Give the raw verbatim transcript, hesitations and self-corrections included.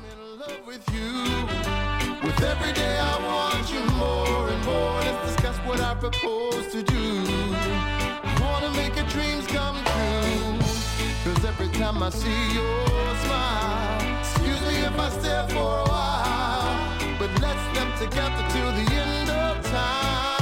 in love with you. With every day I want you more and more. Let's discuss what I propose to do. I wanna make your dreams come true. Cause every time I see your smile, excuse me if I stare for a while, but let's step together till the end of time.